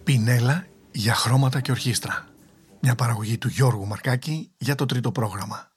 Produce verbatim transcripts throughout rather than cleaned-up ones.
Πινέλα για χρώματα και ορχήστρα. Μια παραγωγή του Γιώργου Μαρκάκη για το τρίτο πρόγραμμα.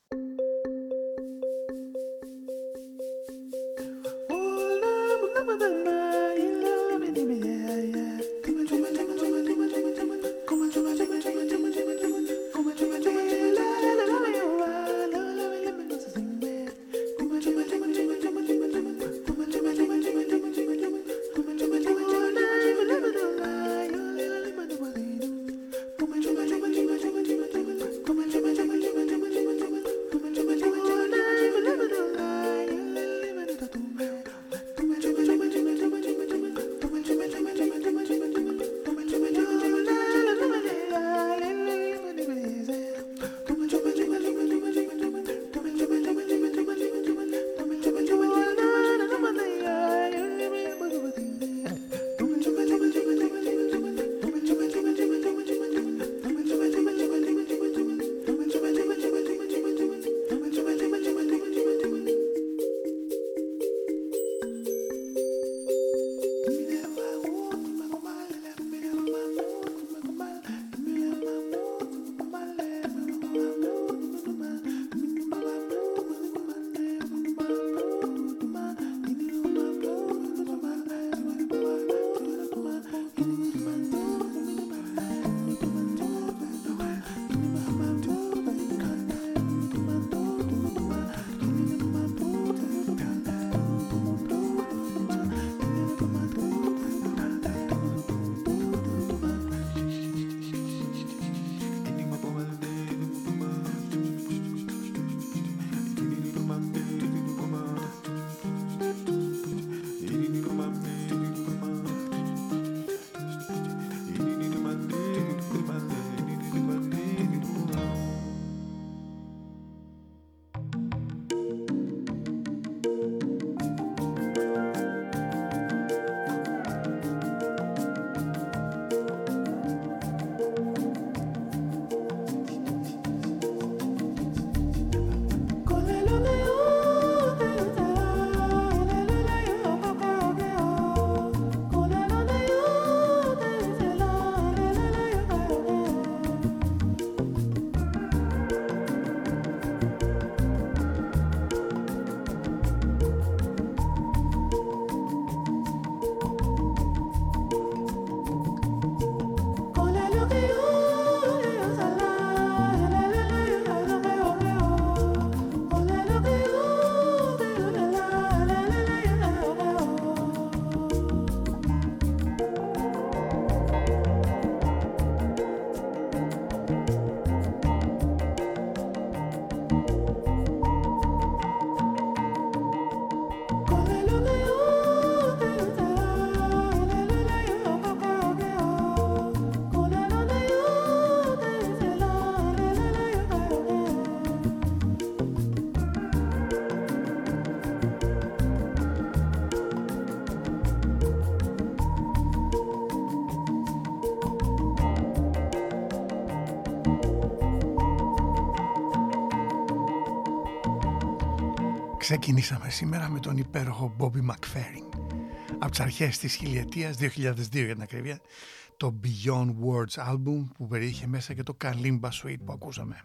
Ξεκινήσαμε σήμερα με τον υπέροχο Bobby McFerrin από τις αρχές της χιλιετίας, δύο χιλιάδες δύο για την ακρίβεια, το Beyond Words album που περιείχε μέσα και το Kalimba Suite που ακούσαμε.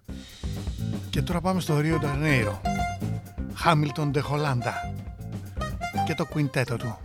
Και τώρα πάμε στο Rio de Janeiro, Hamilton de Holanda και το quintetto του.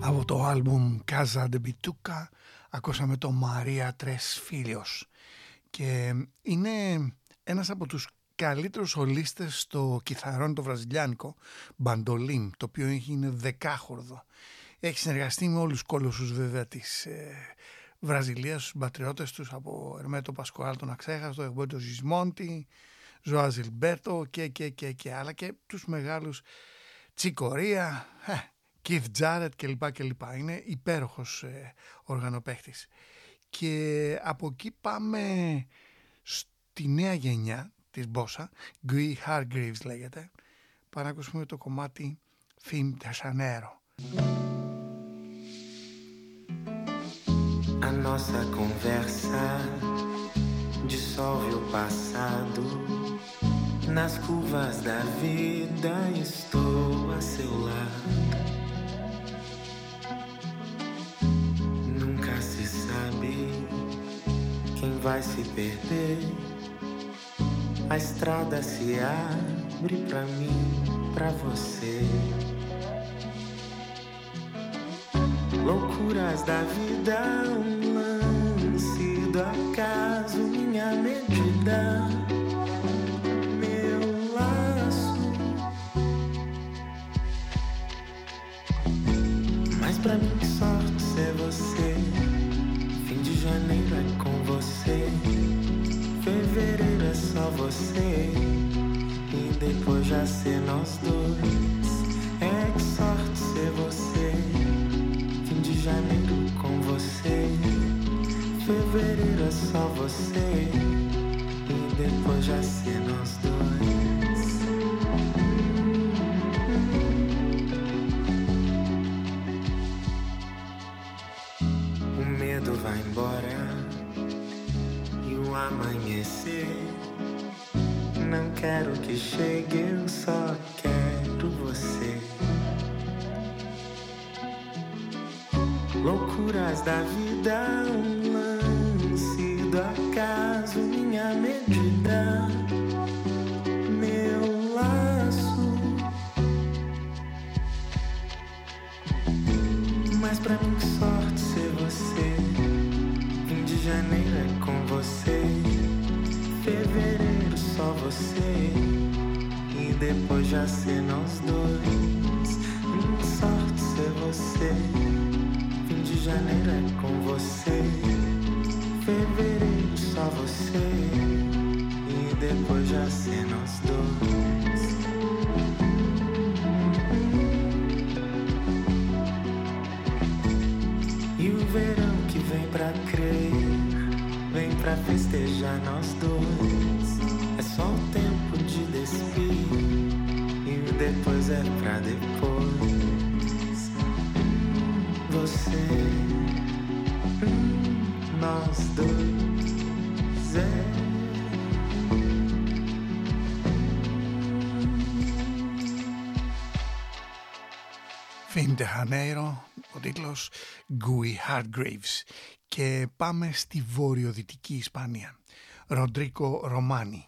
Από το άλμπουμ Casa de Bituca ακούσαμε το Maria Tres Filhos και είναι ένας από τους καλύτερους σολίστες στο κιθαρόν το βραζιλιάνικο μπαντολίν, το οποίο είναι δεκάχορδο. Έχει συνεργαστεί με όλους τους κόλωσους βέβαια της ε, Βραζιλίας, τους πατριώτες τους, από Ερμέτο Πασκουάλ τον Αξέχαστο, Εγμπόντο Ζισμόντι, Ζωά Ζιλμπέρτο και, και, και, και άλλα, και τους μεγάλους Τσικορία, ε, Keith Jarrett κλπ. κλπ. Είναι υπέροχος ε, οργανοπαίχτης. Και από εκεί πάμε στη νέα γενιά της Bossa, Guy Hargreaves λέγεται. Πάμε να ακούσουμε το κομμάτι Fim de Janeiro. A nossa conversa dissolve o passado. Nas curvas da vida estou a seu lado. Nunca se sabe quem vai se perder. A estrada se abre pra mim, pra você. Loucuras da vida, um lance do acaso, minha medida, meu laço. Mas pra mim que sorte ser você. Fim de janeiro é com você. Fevereiro é só você. E depois já ser nós dois. É que sorte ser você. De janeiro com você, fevereiro é só você, e depois já ser nós dois. O medo vai embora e o amanhecer. Não quero que chegue, eu só quero você. Loucuras da vida, um lance do acaso, minha medida, meu laço. Mas pra mim que sorte ser você. Fim de janeiro é com você, fevereiro só você, e depois já ser nós dois. Hum, sorte ser você. De janeiro é com você, fevereiro só você, e depois já ser nós dois. E o verão que vem pra crer, vem pra festejar nós dois. É só o tempo de despir, e o depois é pra depois. Você, nós dois, é. Fim de Janeiro, ο τίτλος Guy Hargreaves. Και πάμε στη βορειοδυτική Ισπανία. Ροντρίκο Ρωμάνι.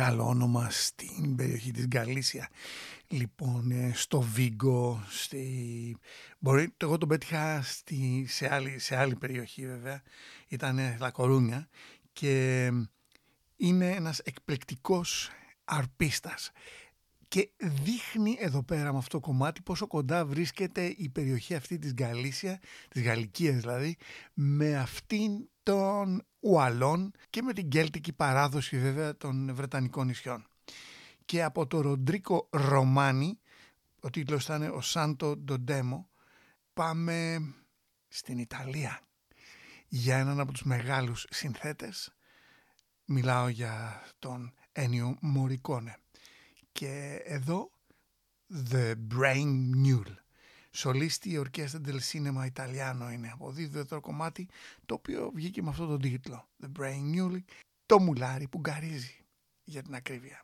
μεγάλο όνομα στην περιοχή της Γκαλίσια. Λοιπόν, στο Βίγκο, στη... Μπορεί, εγώ τον πέτυχα στη... σε, άλλη, σε άλλη περιοχή βέβαια, ήταν La Coruña και είναι ένας εκπληκτικός αρπίστας. Και δείχνει εδώ πέρα με αυτό το κομμάτι πόσο κοντά βρίσκεται η περιοχή αυτή της Γκαλίσια, της Γαλλικίας δηλαδή, με αυτήν των Ουαλών και με την κέλτικη παράδοση βέβαια των Βρετανικών νησιών. Και από το Ροντρίκο Ρωμάνι, ο τίτλος θα είναι ο Σάντο Ντοντέμο, πάμε στην Ιταλία για έναν από τους μεγάλους συνθέτες. Μιλάω για τον Ένιο Μορικόνε. Και εδώ The Brain Mule. Σολίστη η Ορκέστα del Cinema Italiano είναι. Αποδίδει το κομμάτι το οποίο βγήκε με αυτό τον τίτλο. The Brain Mule, το μουλάρι που γκαρίζει για την ακρίβεια.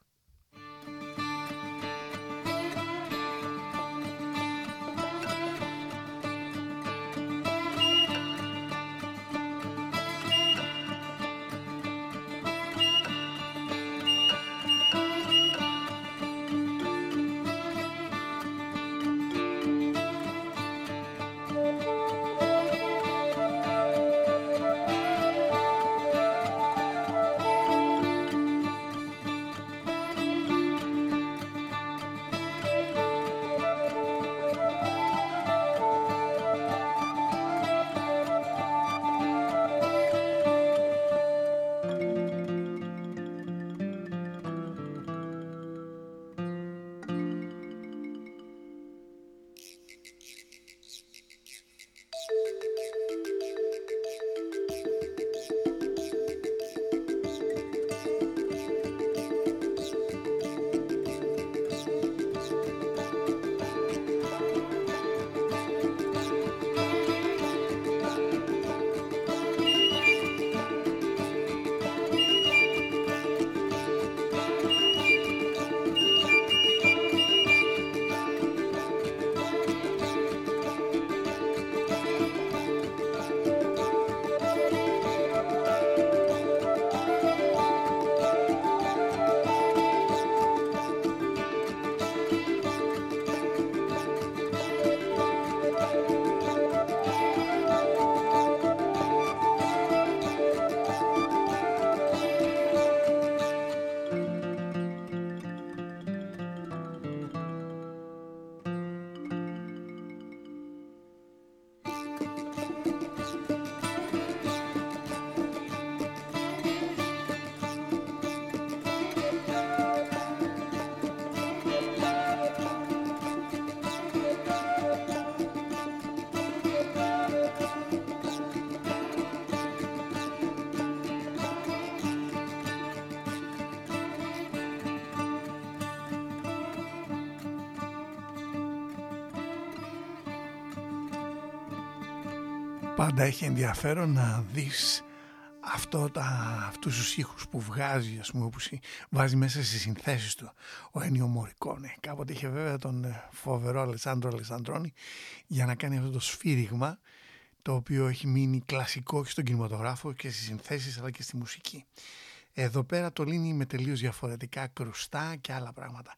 Πάντα έχει ενδιαφέρον να δεις αυτό τα, αυτούς τους ήχους που βγάζει, ας πούμε, που βάζει μέσα στις συνθέσεις του ο Ένιο Μορικόνε. Κάποτε είχε βέβαια τον φοβερό Αλεσάντρο Αλεσαντρόνη για να κάνει αυτό το σφύριγμα το οποίο έχει μείνει κλασικό και στον κινηματογράφο και στις συνθέσεις αλλά και στη μουσική. Εδώ πέρα το λύνει με τελείως διαφορετικά κρουστά και άλλα πράγματα.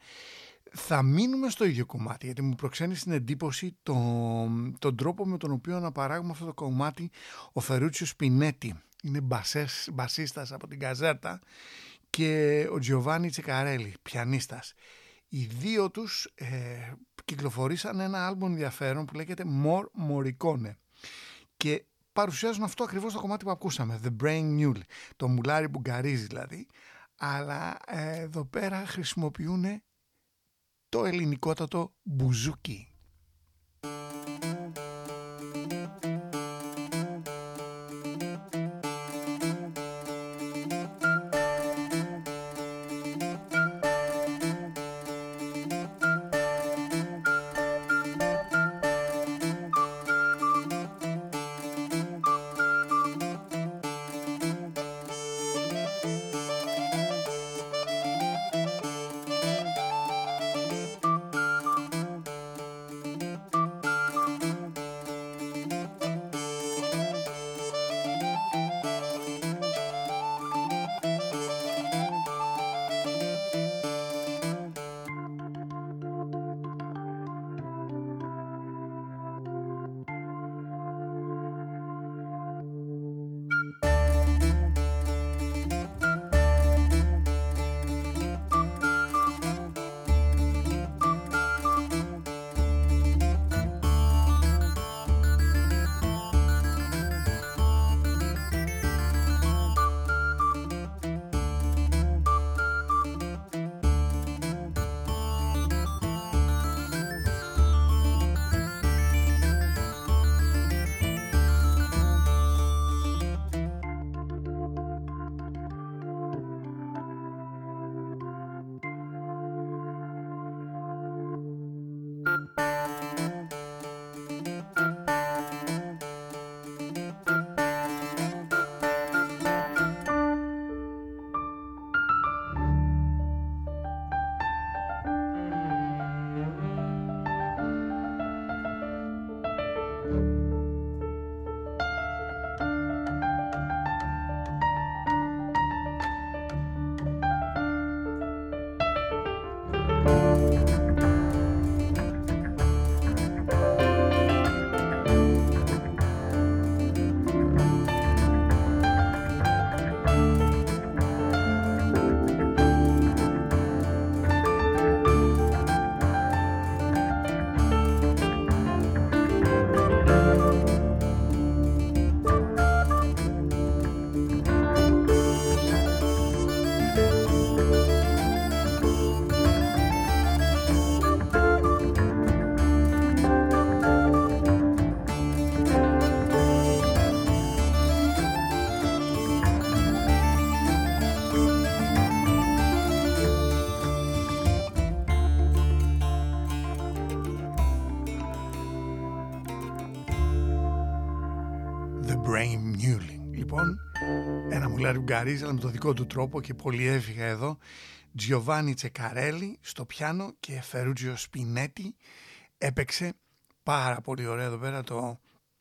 Θα μείνουμε στο ίδιο κομμάτι γιατί μου προξένει στην εντύπωση τον, τον τρόπο με τον οποίο αναπαράγουμε αυτό το κομμάτι ο Φερούτσιο Σπινέτη. Είναι μπασές, μπασίστας από την Καζέρτα και ο Τζιοβάνι Τσεκαρέλη, πιανίστας. Οι δύο τους ε, κυκλοφορήσαν ένα άλμπομ ενδιαφέρον που λέγεται More Morricone και παρουσιάζουν αυτό ακριβώς το κομμάτι που ακούσαμε, The Brain Mule, το μουλάρι που γκαρίζει δηλαδή, αλλά ε, εδώ πέρα χρησιμοποιούν το ελληνικότατο μπουζούκι. Λοιπόν, ένα μουλάρι Ουγγαρίζα, αλλά με το δικό του τρόπο και πολύ έφυγα εδώ. Τζιοβάνι Τσεκαρέλη στο πιάνο και Φερούτζιο Σπινέτη έπαιξε πάρα πολύ ωραία εδώ πέρα το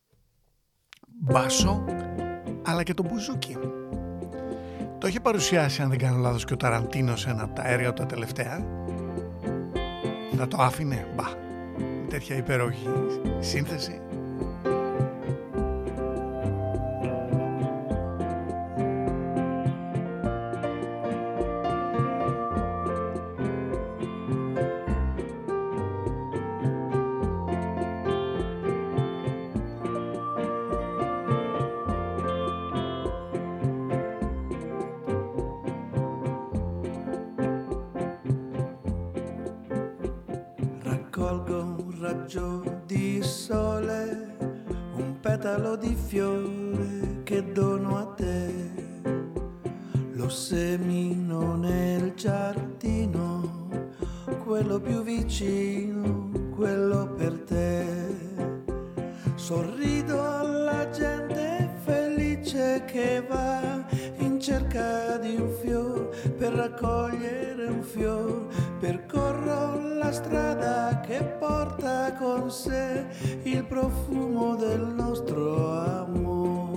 μπάσο αλλά και το μπουζούκι. Το είχε παρουσιάσει, αν δεν κάνω λάθος, και ο Ταραντίνο σε ένα από τα έργα του τα τελευταία. Θα το άφηνε, μπα, με τέτοια υπέροχη σύνθεση. Di sole, un petalo di fiore che dono a te, lo semino nel giardino, quello più vicino, quello per te. Sorrido alla gente felice che va in cerca di un fiore per raccogliere un fiore, percorro la strada che porta con sé il profumo del nostro amore.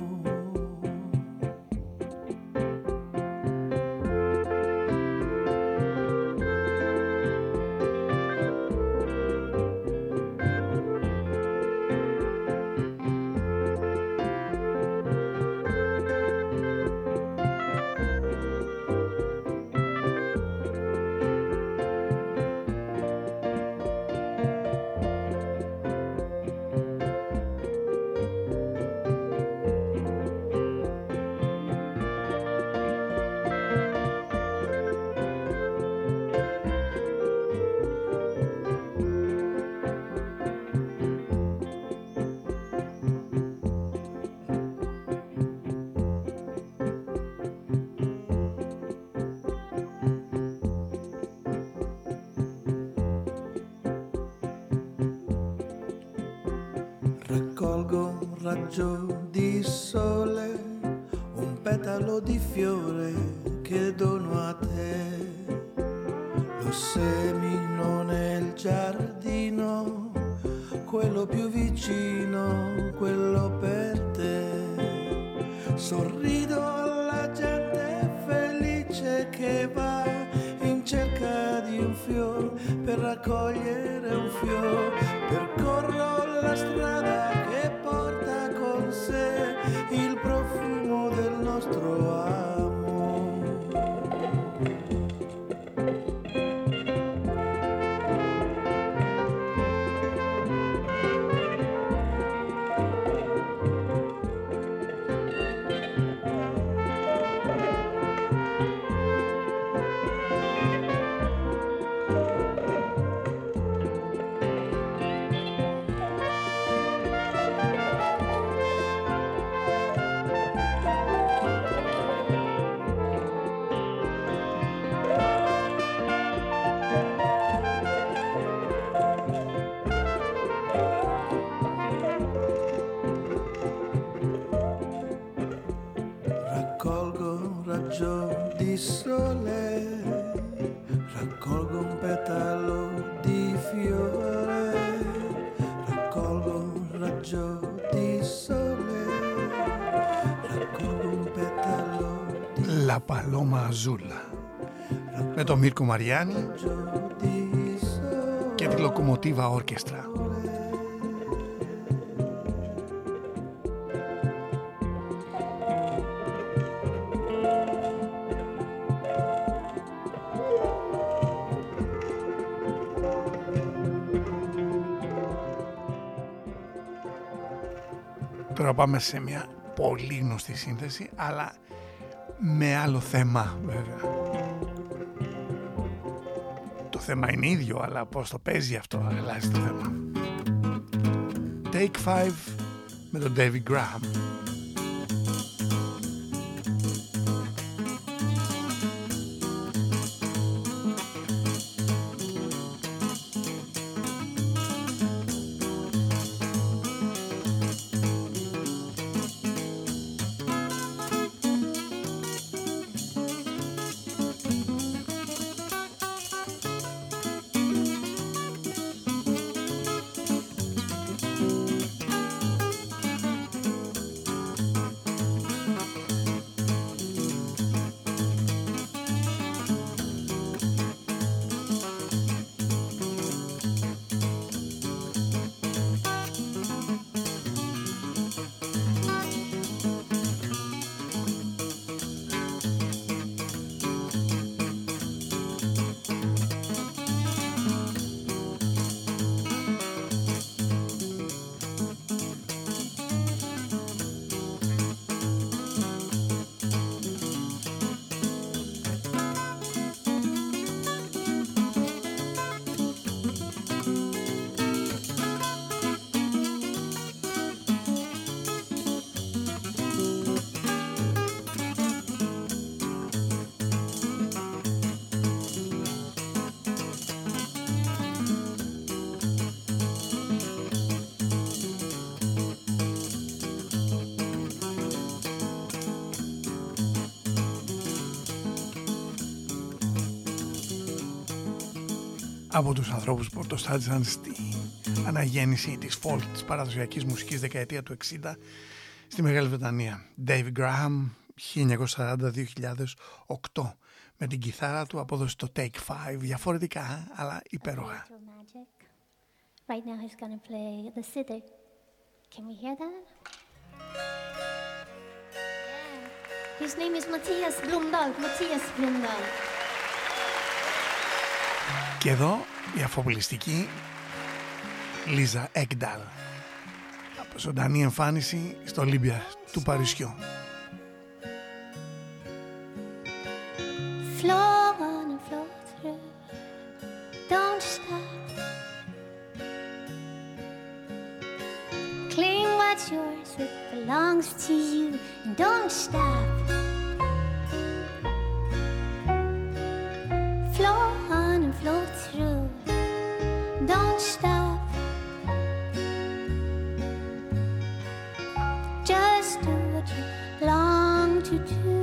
Raccolgo un raggio di sole, un petalo di fiore che dono a te, lo semino nel giardino, quello più vicino, quello per te. Sorrido alla gente felice che va in cerca di un fiore per raccogliere un fiore, percorro la strada che porta con sé il profumo del nostro amore. Di sole, raccolgo un petalo di fiore, raccolgo un raggio di sole, raccolgo un petalo di La Paloma Azul με τον Μίρκο Μαριάννη και τη Λοκομοτίβα Όρκεστρα. Τώρα πάμε σε μια πολύ γνωστή σύνθεση, αλλά με άλλο θέμα βέβαια. Το θέμα είναι ίδιο, αλλά πώς το παίζει αυτό αλλάζει το θέμα. Take Five με τον David Graham. από τους ανθρώπους που πρωτοστάτησαν στη αναγέννηση της folk, της παραδοσιακής μουσικής δεκαετία του εξήντα στη Μεγάλη Βρετανία. David Graham, χίλια εννιακόσια σαράντα με δύο χιλιάδες οκτώ, με την κιθάρα του απόδοση το Take Five, διαφορετικά αλλά υπέροχα. Right now he's gonna play the sitar. Can we hear that? Yeah. His name is Mattias Blomdahl. Mattias Blomdahl. Και εδώ η αφοπλιστική Λίζα Έκνταλ από ζωντανή εμφάνιση στο Ολύμπια του Παρισιού. Flow on and flow through. Don't stop. Claim what's yours, it belongs to you, and don't stop. Flow on and flow through. Don't stop. Just do what you long to do.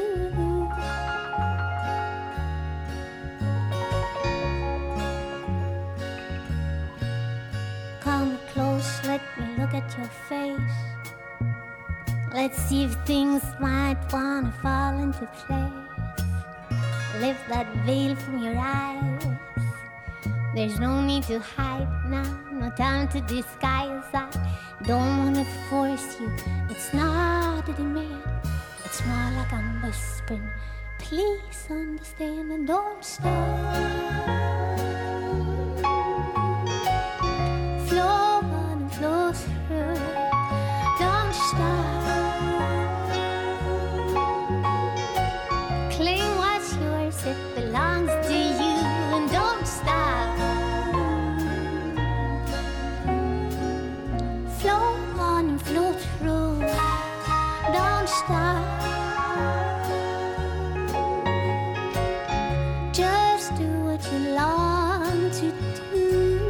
Come close, let me look at your face. Let's see if things might wanna fall into place. Lift that veil from your eyes. There's no need to hide now, no time to disguise. I don't wanna force you, it's not a demand. It's more like I'm whispering, please understand and don't stop. Flow on and flow through, don't stop. Claim what's yours, it belongs to you, and don't stop. Flow on and flow through, don't stop. Just do what you long to do.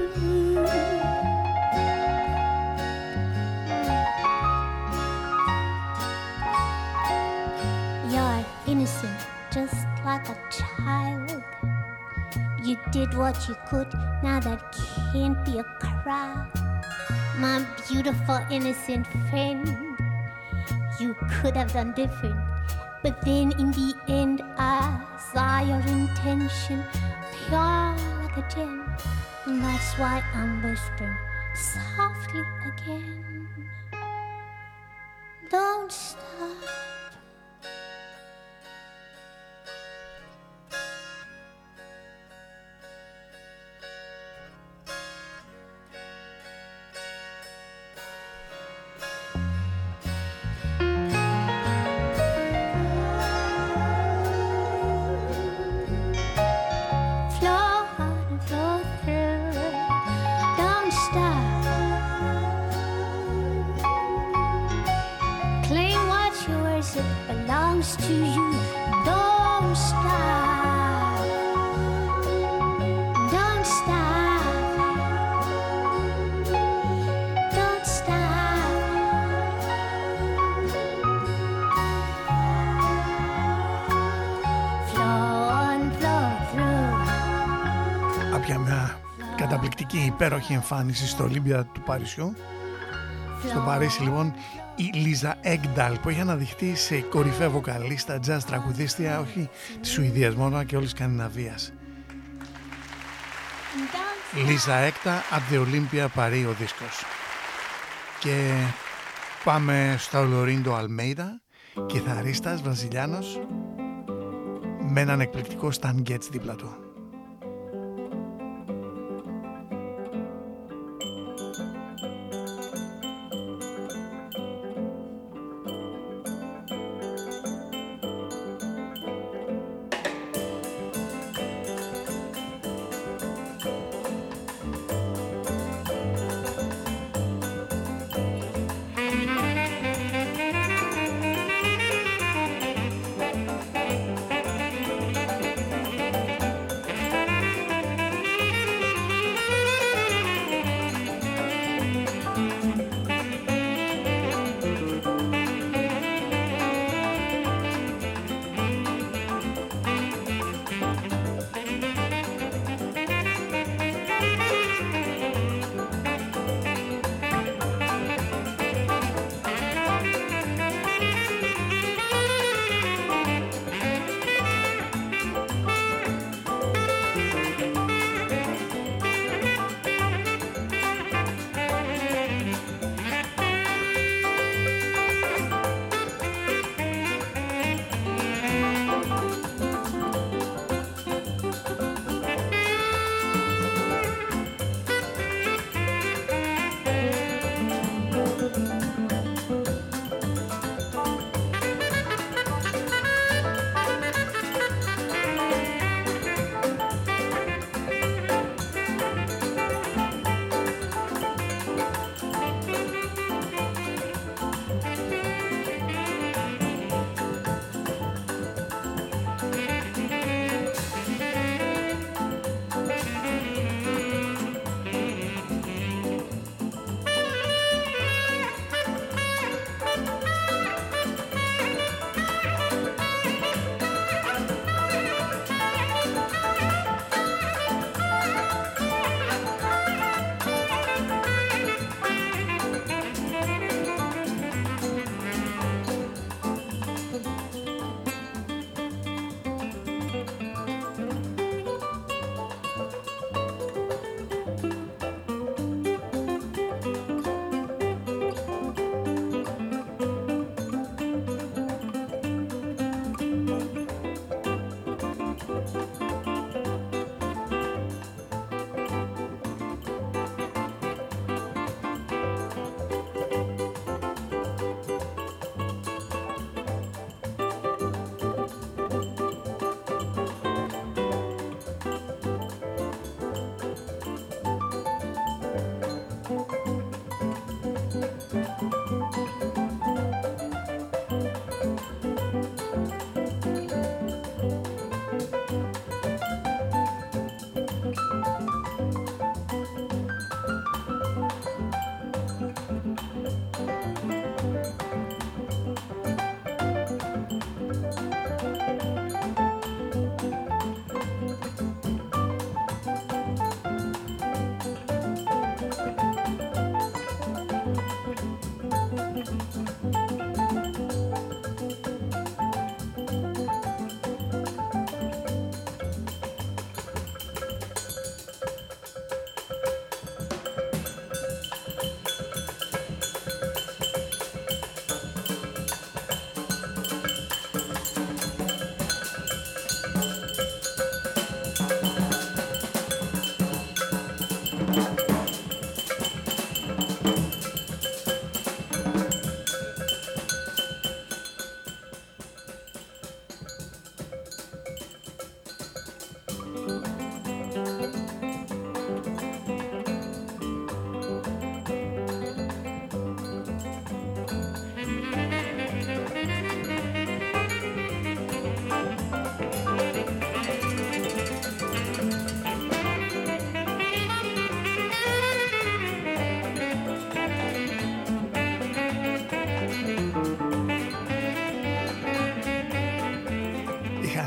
You're innocent, just like a child. You did what you could, now that can't be a crowd. My beautiful innocent friend, you could have done different, but then in the end I saw your intention, pure like a gem, and that's why I'm whispering softly again. Don't stop. To you, don't stop, don't stop, don't stop. Flow on, flow through. Άπια μια καταπληκτική υπέροχη εμφάνιση στο Ολύμπια του Παρισιού. Στο Παρίσι λοιπόν η Λίζα Έκνταλ, που έχει αναδειχθεί σε κορυφαία βοκαλίστα, jazz τραγουδίστρια, όχι της Σουηδίας μόνο και όλης της Σκανδιναβίας. Λίζα Έκτα από the Olympia Paris ο δίσκος. Και πάμε στο Λορίντο Αλμέιδα, κιθαρίστας Βραζιλιάνος, με έναν εκπληκτικό Stan Getz δίπλα του.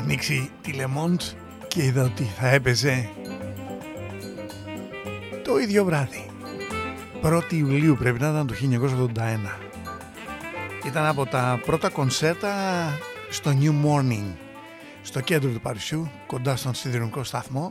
ανοίξει τη Le Monde και είδα ότι θα έπαιζε το ίδιο βράδυ. πρώτη Ιουλίου πρέπει να ήταν το χίλια εννιακόσια ογδόντα ένα. Ήταν από τα πρώτα κονσέρτα στο New Morning, στο κέντρο του Παρισιού, κοντά στον σιδηροδρομικό σταθμό.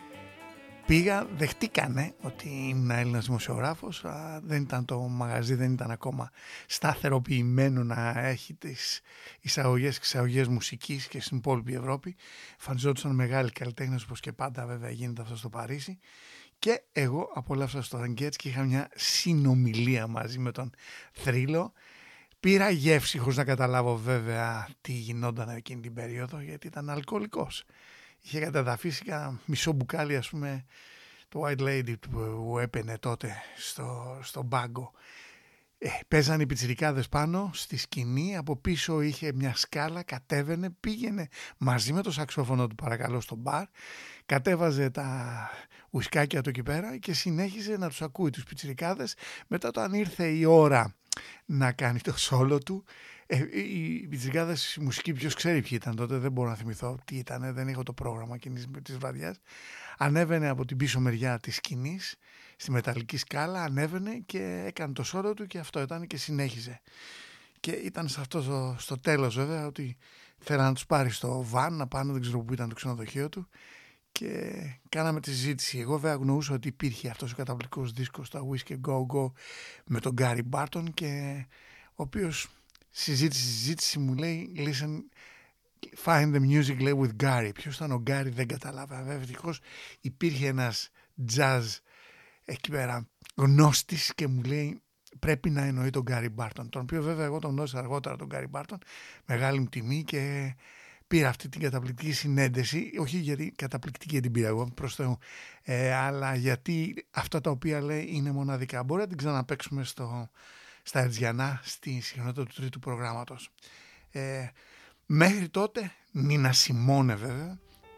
Πήγα, δεχτήκανε ότι ήμουν Έλληνας δημοσιογράφος, δεν ήταν το μαγαζί, δεν ήταν ακόμα σταθεροποιημένο να έχει τις εισαγωγές και εξαγωγές μουσικής και στην υπόλοιπη Ευρώπη. Εμφανιζόντουσαν μεγάλοι καλλιτέχνες, όπως και πάντα βέβαια γίνεται αυτό στο Παρίσι. Και εγώ απολαύσα στο Ραγκέτς και είχα μια συνομιλία μαζί με τον Θρύλο. Πήρα γεύση χωρίς να καταλάβω βέβαια τι γινόταν εκείνη την περίοδο, γιατί ήταν αλκοολικός. Είχε καταδαφίσει ένα μισό μπουκάλι, ας πούμε, το White Lady που έπαινε τότε στο, στο μπάγκο. Ε, παίζαν οι πιτσιρικάδες πάνω στη σκηνή, από πίσω είχε μια σκάλα, κατέβαινε, πήγαινε μαζί με το σαξόφωνο του παρακαλώ στο μπαρ, κατέβαζε τα ουισκάκια του εκεί πέρα και συνέχιζε να τους ακούει τους πιτσιρικάδες. Μετά όταν ήρθε η ώρα να κάνει το σόλο του, ε, οι πιτσιρικάδες, η μουσική ποιος ξέρει ποιοι ήταν τότε, δεν μπορώ να θυμηθώ τι ήταν, δεν έχω το πρόγραμμα εκείνης της βραδιάς, ανέβαινε από την πίσω μεριά της σκηνής, στη μεταλλική σκάλα, ανέβαινε και έκανε το σώρο του και αυτό ήταν και συνέχιζε. Και ήταν σε αυτό το, στο τέλος βέβαια ότι θέλανε να τους πάρει στο βαν να πάνε, δεν ξέρω που ήταν το ξενοδοχείο του, και κάναμε τη συζήτηση. Εγώ βέβαια γνωρούσα ότι υπήρχε αυτός ο καταπληκτικός δίσκος, τα Whiskey Go Go με τον Gary Barton, και ο οποίος συζήτηση, συζήτηση μου λέει listen, find the music, λέει, with Gary. Ποιος ήταν ο Gary δεν καταλάβα. Βέβαια ευτυχώς υπήρχε ένας jazz εκεί πέρα γνώστης και μου λέει πρέπει να εννοεί τον Gary Barton, τον οποίο βέβαια εγώ τον γνώρισα αργότερα τον Gary Barton, μεγάλη μου τιμή, και πήρα αυτή την καταπληκτική συνέντευξη, όχι γιατί καταπληκτική την πήρα εγώ προς Θεού, ε, αλλά γιατί αυτά τα οποία λέει είναι μοναδικά. Μπορεί να την ξαναπαίξουμε στο, στα Ερτζιανά στη συχνότητα του τρίτου προγράμματος. Ε, μέχρι τότε Νίνα Σιμώνε βέβαια,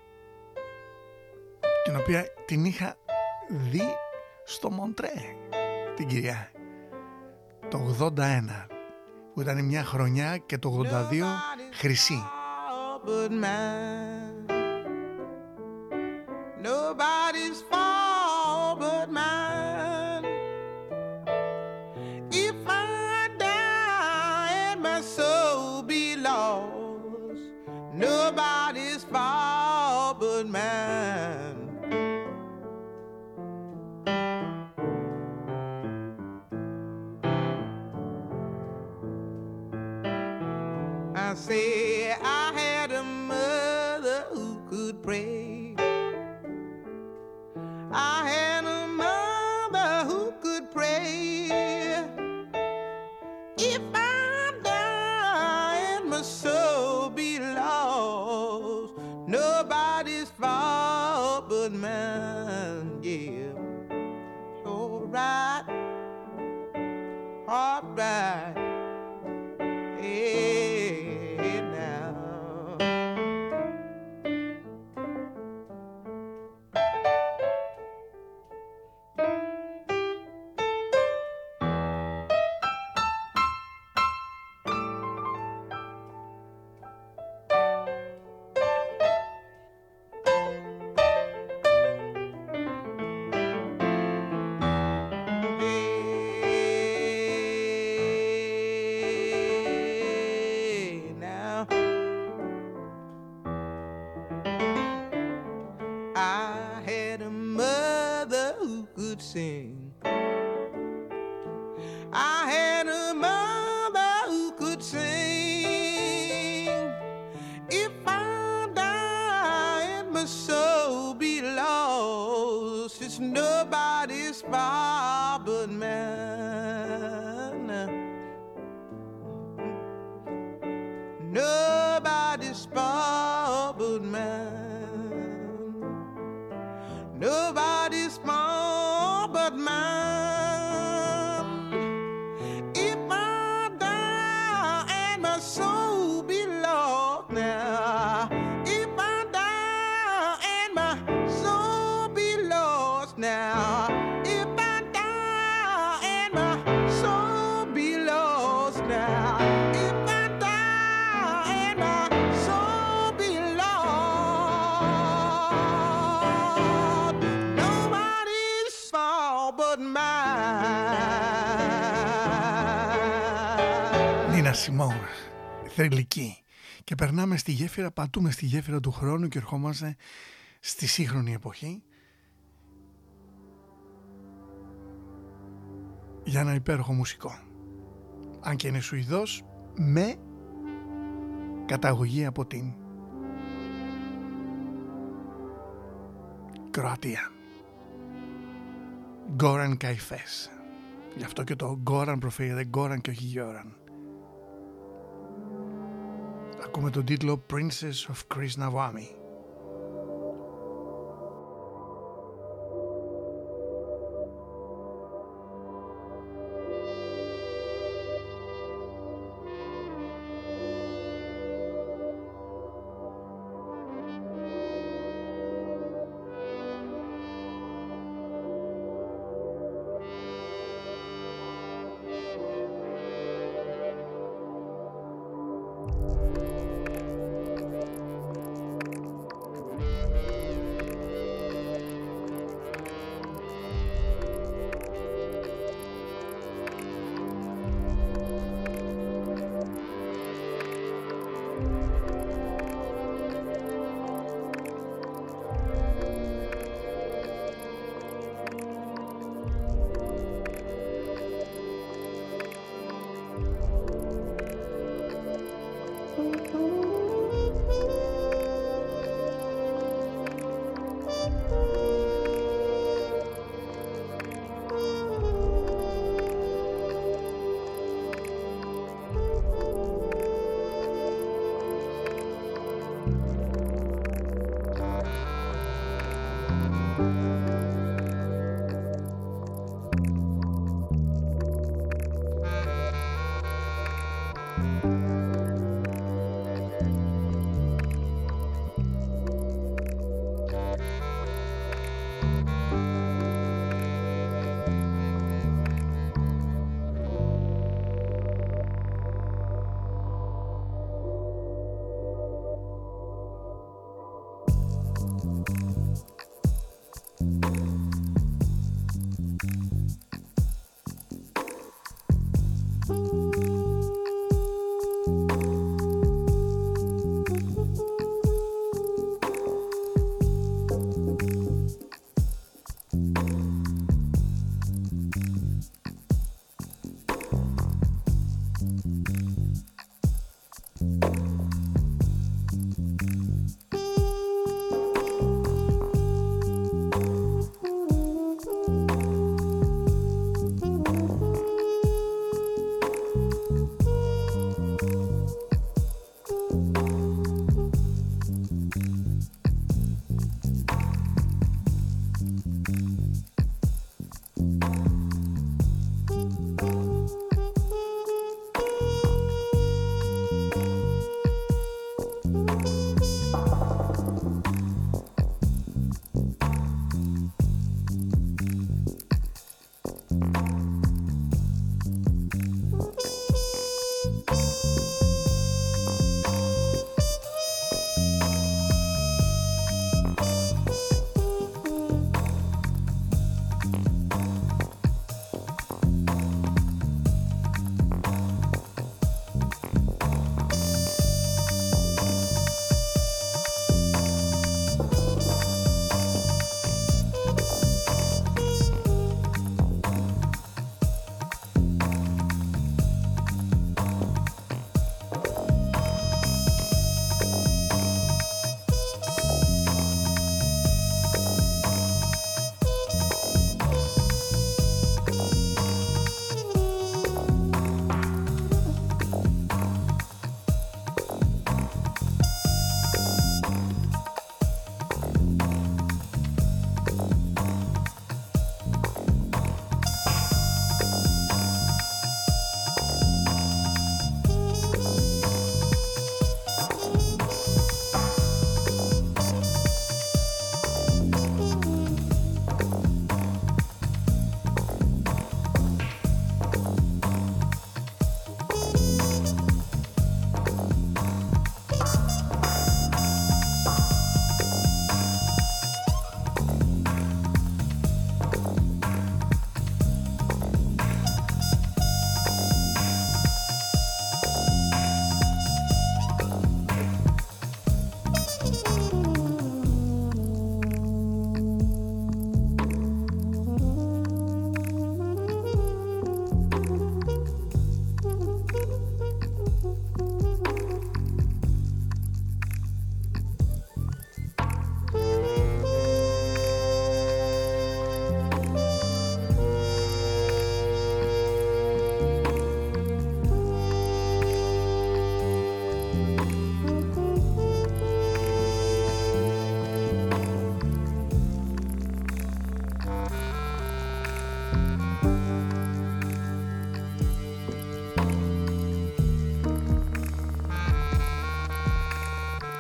την οποία την είχα δει στο Μοντρέ την κυρία το ογδόντα ένα, που ήταν μια χρονιά, και το ογδόντα δύο χρυσή. But mine, nobody's fault but mine. If I die and my soul be lost, nobody's fault but mine. I say I had a mother who could pray. I had a mother who could pray. If I die and my soul be lost, nobody's fault but mine. Yeah, all right, all right. Hey. Sing. I had a mother who could sing. If I die and my soul be lost, it's nobody's fault but mine. Nobody's fault but mine. Nobody's fault but mine. If I die and my soul be lost now, if I die and my soul be lost now, if I die and my soul be lost now, if I die and my soul Σιμών, θρυλική. Και περνάμε στη γέφυρα, πατούμε στη γέφυρα του χρόνου και ερχόμαστε στη σύγχρονη εποχή για ένα υπέροχο μουσικό. Αν και είναι Σουηδός, με καταγωγή από την Κροατία. Γκόραν Καϊφές. Γι' αυτό και το Γκόραν προφέρεται Γκόραν και όχι Γιόραν. Ακούμε τον τίτλο Princess of Krishnavami.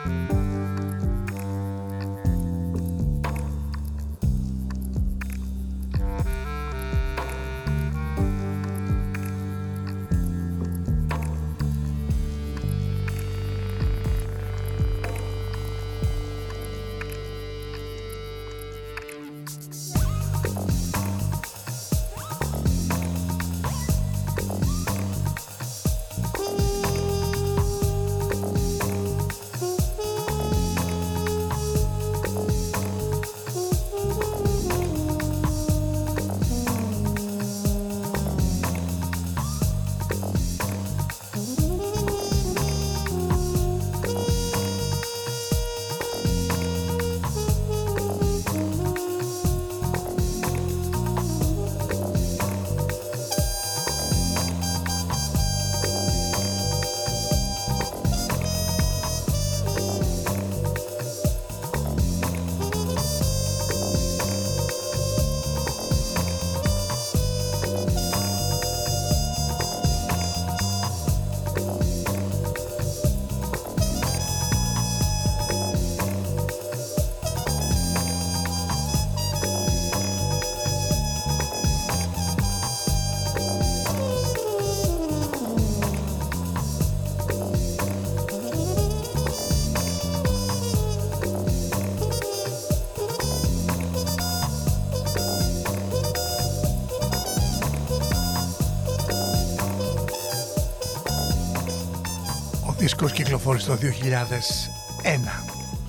δίσκος κυκλοφόρησε το δύο χιλιάδες ένα.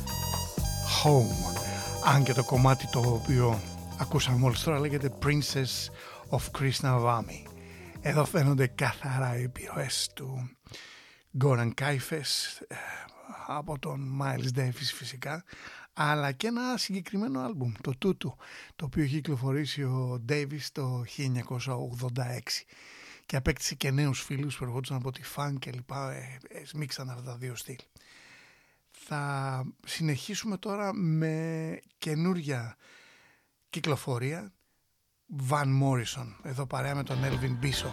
Home. Αν και το κομμάτι το οποίο ακούσαμε μόλις τώρα λέγεται Princess of Krishna Vami. Εδώ φαίνονται καθαρά οι επιρροές του Goran Kaifes από τον Miles Davis φυσικά, αλλά και ένα συγκεκριμένο άλμπουμ, το Tutu, το οποίο έχει κυκλοφορήσει ο Davis το χίλια εννιακόσια ογδόντα έξι και απέκτησε και νέους φίλους που ερχόντουσαν από τη funk και λοιπά, ε, ε, μίξαν αυτά τα δύο στυλ. Θα συνεχίσουμε τώρα με καινούρια κυκλοφορία, Van Morrison, εδώ παρέα με τον Elvin Bisso.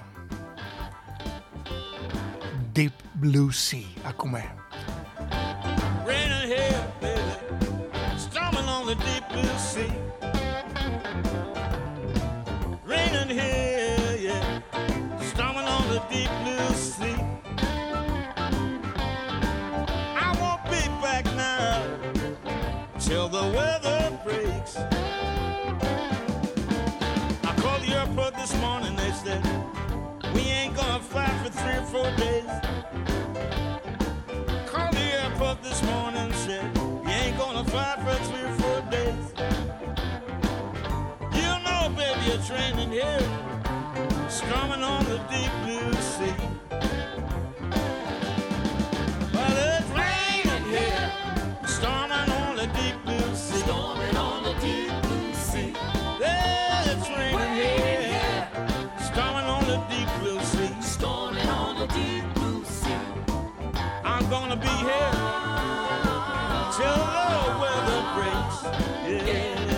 Deep Blue Sea, ακούμε. Raining here, baby, storming on the deep blue sea. Raining here, yeah, storming on the deep blue sea. I won't be back now till the weather breaks. I called the airport this morning, they said we ain't gonna fly for three or four days. Called the airport this morning, said we ain't gonna fly for three or four days. You know, baby, you're training here, storming on the deep blue sea. Well, it's raining here, storming on the deep blue sea. Storming on the deep blue sea. Yeah, it's raining here, storming on the deep blue sea. Storming on the deep blue sea. I'm gonna be here till the weather breaks. Yeah, yeah, yeah.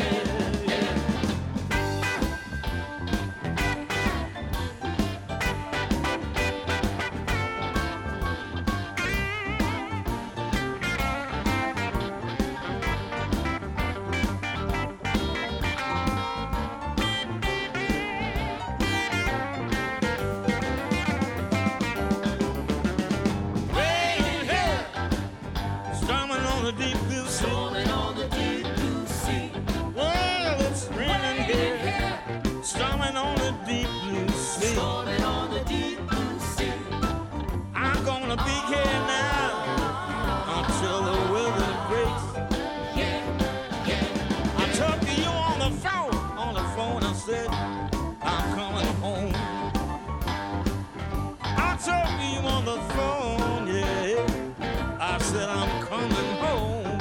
Raining here, storming on the deep blue sea. Storming on the deep blue sea. Well, it's raining here, storming on the deep blue sea. Storming on the deep blue sea. I'm gonna be here now until the weather breaks. Yeah, yeah. I talked to you on the phone, on the phone. I said I'm coming home. I talked to you on the phone, yeah. I said I'm coming home.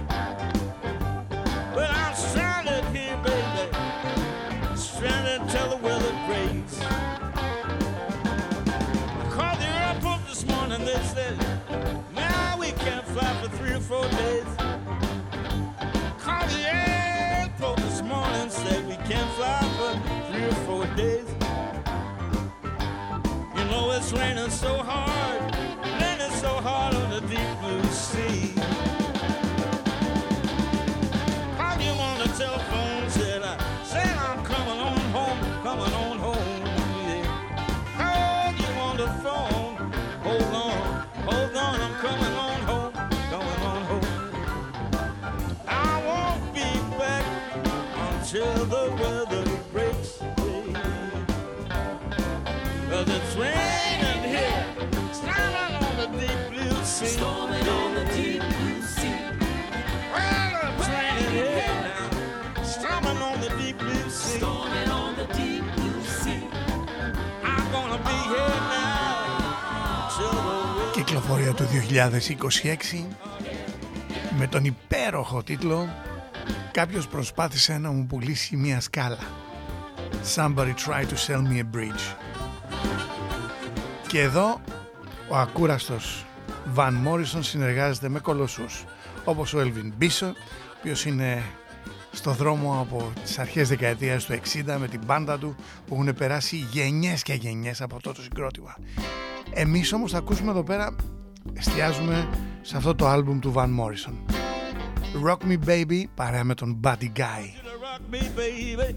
But I'm stranded here, baby, stranded till the weather breaks. I called the airport this morning, they said, now we can't fly for three or four days. Called the airport this morning, said we can't fly for three or four days. You know it's raining so hard, raining so hard on the deep blue sea. the weather breaks away. 'Cause it's raining here, storming on the deep blue sea. Storming on the deep blue sea. Well, it's raining here now, storming on the deep blue sea. Storming on the deep blue sea. I'm gonna be here now till the... Κυκλοφορία του δύο χιλιάδες είκοσι έξι με τον υπέροχο τίτλο «Κάποιος προσπάθησε να μου πουλήσει μια σκάλα». Somebody tried to sell me a bridge. Και εδώ ο ακούραστος Van Morrison συνεργάζεται με κολοσσούς όπως ο Elvin Bishop, ο οποίος είναι στο δρόμο από τις αρχές δεκαετίας του εξήντα με την μπάντα του, που έχουν περάσει γενιές και γενιές από αυτό το συγκρότημα. Εμείς όμως θα ακούσουμε εδώ πέρα, εστιάζουμε σε αυτό το άλμπουμ του Van Morrison. Rock Me Baby παρέα με τον Buddy Guy. Rock me, baby.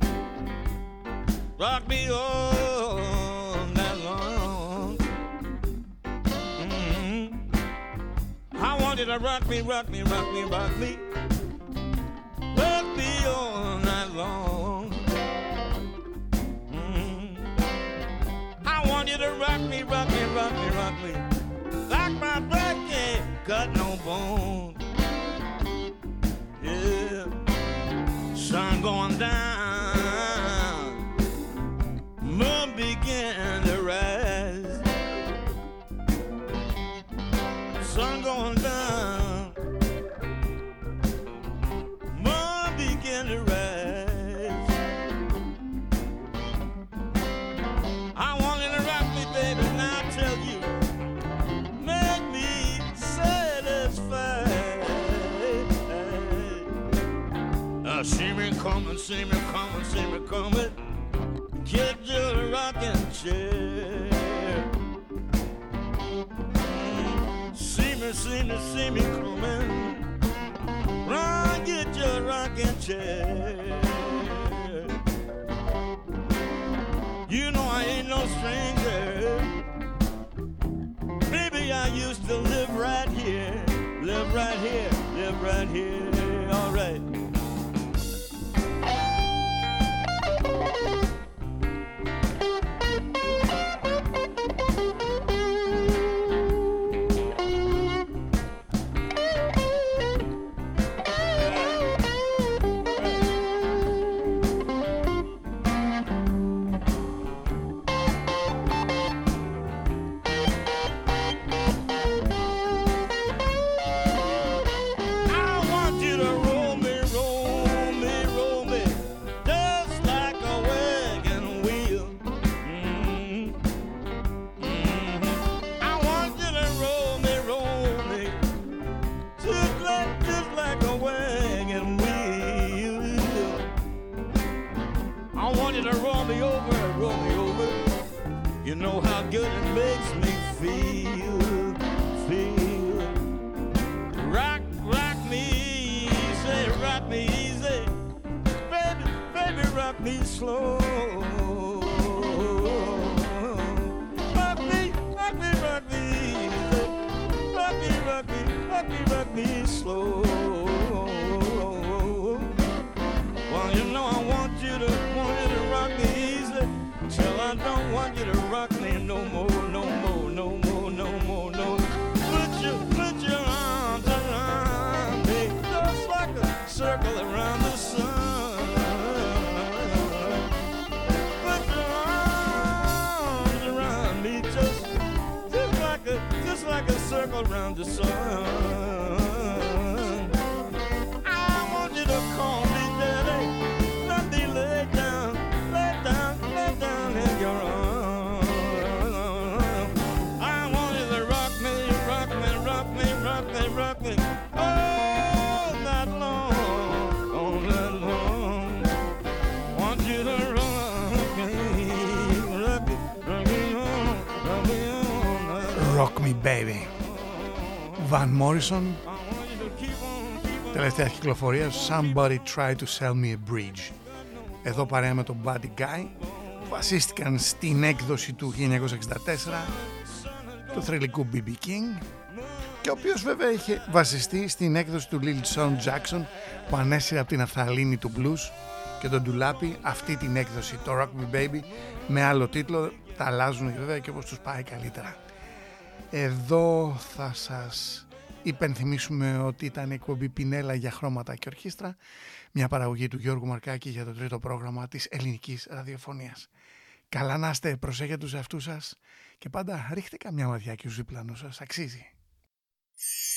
Rock me all night long. Mm-hmm. I want you to rock me, rock me, rock me, rock me. Rock me all night long. Mm-hmm. I want you to rock me, rock me, rock me, rock me. Like my back ain't got no bone. Yeah. Sun going down, moon begin to rise. Sun going down, moon begin to rise. I want you to rock me, baby, and I tell you, make me satisfied. Uh, see me coming, see me coming, see me coming. Get your rocking chair. Mm, see me, see me, see me coming. Run, get your rocking chair. You know I ain't no stranger. Baby, I used to live right here, live right here, live right here. All right. Rock Me Baby, Van Morrison, τελευταία κυκλοφορία, Somebody Tried to Sell Me a Bridge. Εδώ παρέα με τον Buddy Guy, που βασίστηκαν στην έκδοση του χίλια εννιακόσια εξήντα τέσσερα του θρυλικού μπι μπι King, και ο οποίος βέβαια είχε βασιστεί στην έκδοση του Lil Sean Jackson, που ανέσυρε από την αφθαλήνη του blues και τον Ντουλάπη, αυτή την έκδοση, το Rock Me Baby, με άλλο τίτλο. Τα αλλάζουν βέβαια και όπως τους πάει καλύτερα. Εδώ θα σας υπενθυμίσουμε ότι ήταν η εκπομπή Πινέλα για χρώματα και ορχήστρα, μια παραγωγή του Γιώργου Μαρκάκη για το τρίτο πρόγραμμα της ελληνικής ραδιοφωνίας. Καλά να είστε, προσέχετε τους εαυτούς σας και πάντα ρίχτε καμιά ματιά και στους διπλανούς σας, αξίζει.